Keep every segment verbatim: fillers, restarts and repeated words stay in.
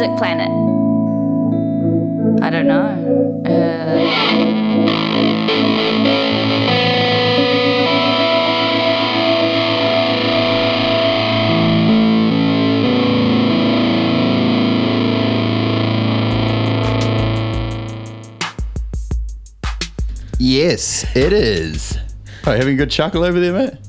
music planet? I don't know. Uh... Yes, it is. Oh, having a good chuckle over there, mate?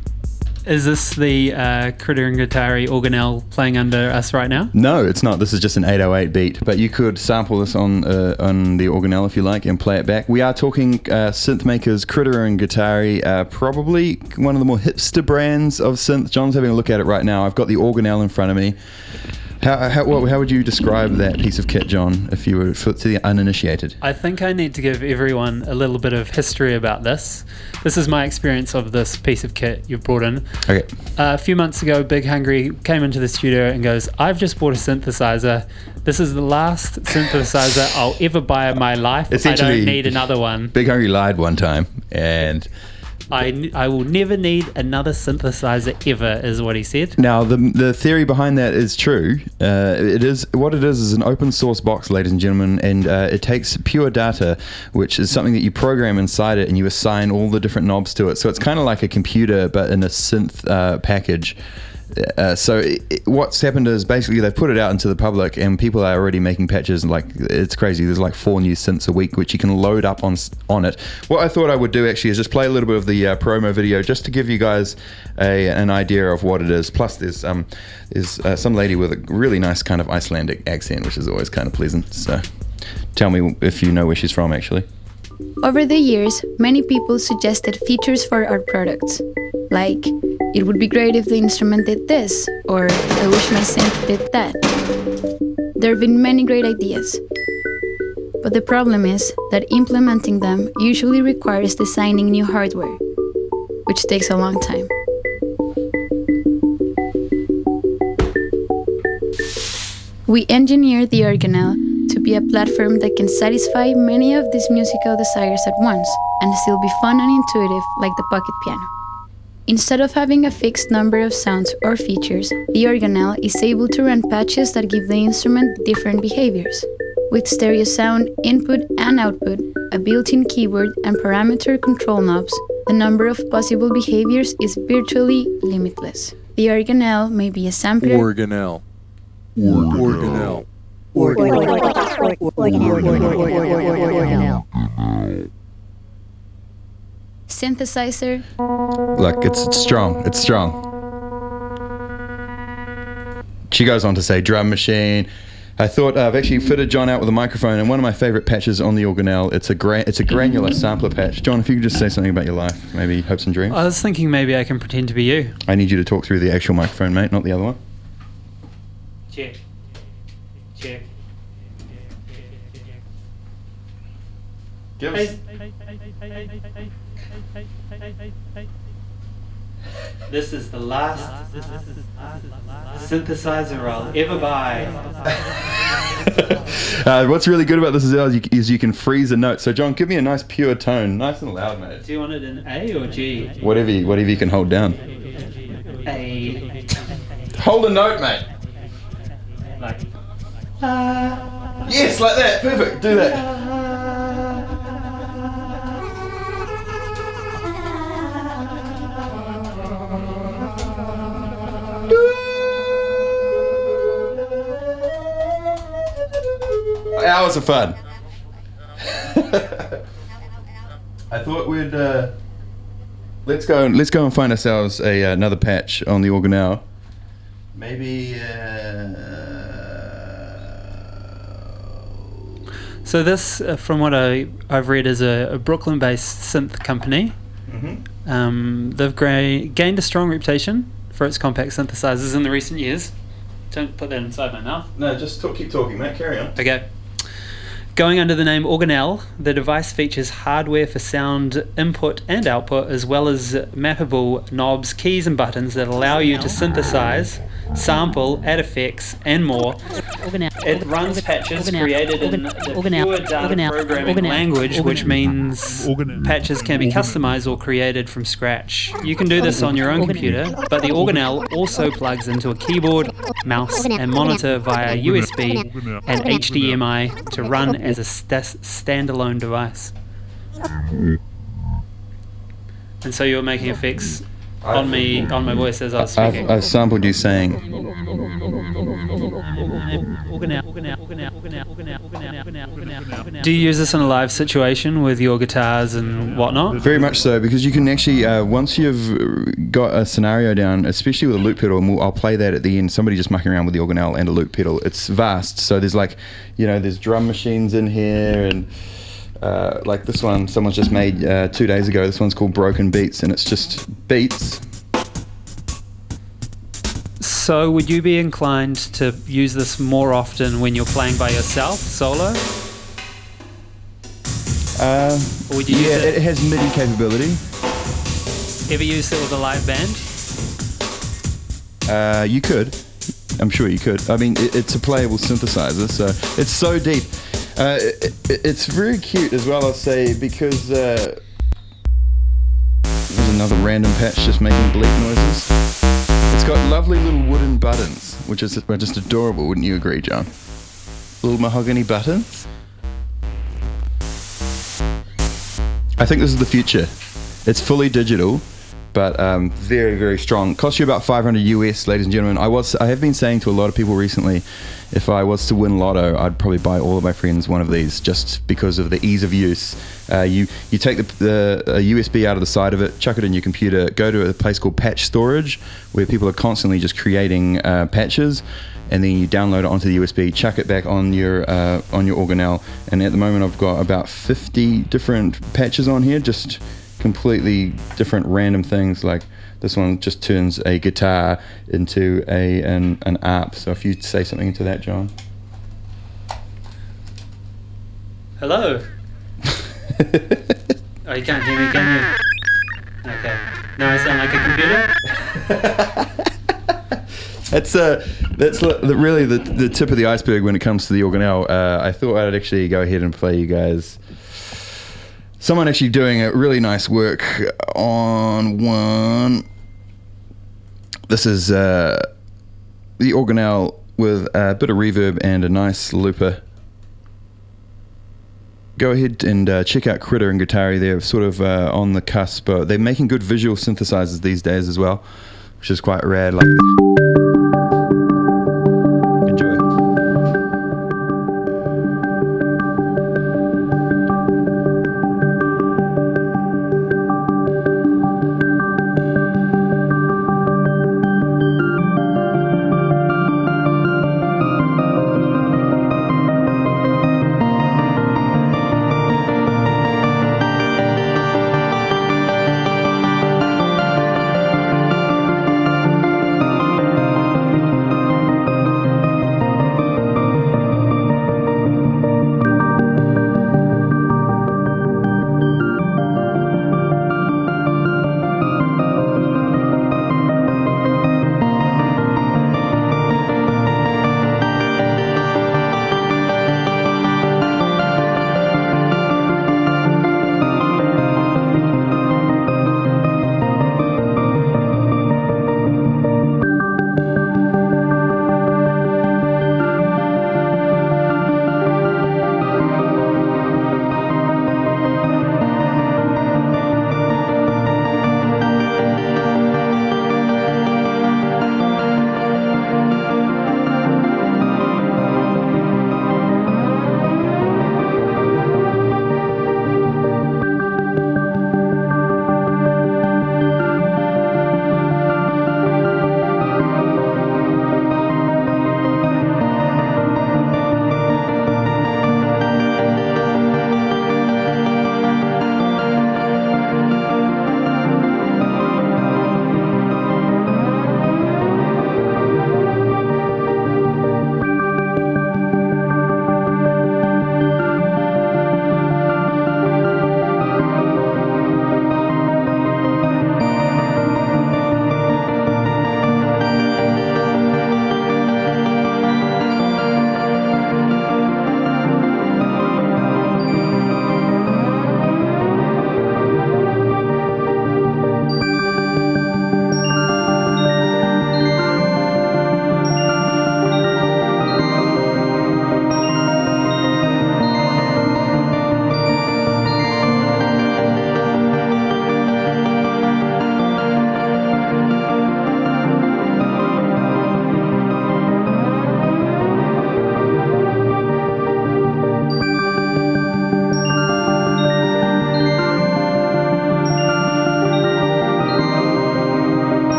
Is this the uh, Critter and Guitari organelle playing under us right now? No, it's not. This is just an eight oh eight beat, but you could sample this on uh, on the organelle if you like and play it back. We are talking uh, synth makers Critter and Guitari, uh, probably one of the more hipster brands of synth. John's having a look at it right now. I've got the organelle in front of me. How how, what, how would you describe that piece of kit, John, if you were for, to the uninitiated? I think I need to give everyone a little bit of history about this. This is my experience of this piece of kit you've brought in. Okay. Uh, a few months ago, Big Hungry came into the studio and goes, I've just bought a synthesizer. This is the last synthesizer I'll ever buy in my life. I don't need another one. Big Hungry lied one time, and... I, I will never need another synthesizer ever, is what he said. Now, the the theory behind that is true. Uh, it is what it is is an open source box, ladies and gentlemen, and uh, it takes pure data, which is something that you program inside it, and you assign all the different knobs to it. So it's kind of like a computer, but in a synth uh, package. Uh, so it, what's happened is basically they've put it out into the public and people are already making patches, and like it's crazy. There's like four new synths a week which you can load up on on it. What I thought I would do actually is just play a little bit of the uh, promo video just to give you guys a, an idea of what it is. Plus there's um there's uh, some lady with a really nice kind of Icelandic accent, which is always kind of pleasant. So tell me if you know where she's from actually. Over the years, many people suggested features for our products, like, it would be great if the instrument did this, or I wish my synth did that. There have been many great ideas, but the problem is that implementing them usually requires designing new hardware, which takes a long time. We engineered the organelle to be a platform that can satisfy many of these musical desires at once and still be fun and intuitive like the pocket piano. Instead of having a fixed number of sounds or features, the organelle is able to run patches that give the instrument different behaviors. With stereo sound, input and output, a built-in keyboard and parameter control knobs, the number of possible behaviors is virtually limitless. The organelle may be a sampler... Organelle. Organelle. Organelle. Organelle. Synthesizer. Look, it's, it's strong. It's strong. She goes on to say drum machine. I thought uh, I've actually fitted John out with a microphone, and one of my favorite patches on the organelle. It's a gra- it's a granular sampler patch. John, if you could just say something about your life, maybe hopes and dreams. I was thinking maybe I can pretend to be you. I need you to talk through the actual microphone, mate, not the other one. Check. Check. Give us. This is the last synthesizer I'll ever buy. uh, what's really good about this is, you, is you can freeze a note. So, John, give me a nice pure tone, nice and loud, mate. Do you want it in A or G? Whatever you, whatever you can hold down. A. Hold a note, mate. Like. Yes, like that. Perfect. Do that. Hours of fun. I thought we'd uh, let's go. Let's go and find ourselves a uh, another patch on the organelle. Maybe. Uh, so this, uh, from what I I've read, is a, a Brooklyn-based synth company. Mm-hmm. Um, they've gra- gained a strong reputation for its compact synthesizers in the recent years. Don't put that inside my mouth. No, just talk, keep talking, mate. Carry on. Okay. Going under the name Organelle, the device features hardware for sound input and output, as well as mappable knobs, keys and buttons that allow you to synthesize sample, add effects, and more. It runs patches created in the pure data programming language, which means patches can be customized or created from scratch. You can do this on your own computer, but the organelle also plugs into a keyboard, mouse, and monitor via U S B and H D M I to run as a st- standalone device. And so you were making effects on me, on my voice as I was speaking. I've, I've sampled you saying. Do you use this in a live situation with your guitars and whatnot? Very much so, because you can actually, uh, once you've got a scenario down, especially with a loop pedal, and we'll, I'll play that at the end, somebody just mucking around with the organelle and a loop pedal. It's vast, so there's like, you know, there's drum machines in here, and uh, like this one, someone's just made uh, two days ago. This one's called Broken Beats, and it's just beats. So would you be inclined to use this more often when you're playing by yourself, solo? Uh, Or would you yeah, use it, it has MIDI capability. ever use it with a live band? Uh, you could. I'm sure you could. I mean, it, it's a playable synthesizer, so it's so deep. Uh, it, it, it's very cute as well, I'll say, because uh, there's another random patch just making bleep noises. It's got lovely little wooden buttons, which is just adorable, wouldn't you agree, John? Little mahogany buttons. I think this is the future. It's fully digital, but um, very, very strong. Costs you about five hundred U S, ladies and gentlemen. I was, I have been saying to a lot of people recently, if I was to win Lotto, I'd probably buy all of my friends one of these, just because of the ease of use. Uh, you you take the, the a U S B out of the side of it, chuck it in your computer, go to a place called Patch Storage, where people are constantly just creating uh, patches, and then you download it onto the U S B, chuck it back on your uh, on your organelle. And at the moment, I've got about fifty different patches on here, just completely different random things. Like this one just turns a guitar into a an, an A R P. So if you say something into that, John. Hello. Oh, you can't hear me, can you? Okay. Now I sound like a computer? That's uh, that's li- the, really the the tip of the iceberg when it comes to the organelle. Uh, I thought I'd actually go ahead and play you guys. Someone actually doing a really nice work on one. This is uh, the organelle with a bit of reverb and a nice looper. Go ahead and uh, check out Critter and Guitari. They're sort of uh, on the cusp. Uh, they're making good visual synthesizers these days as well, which is quite rad. Like.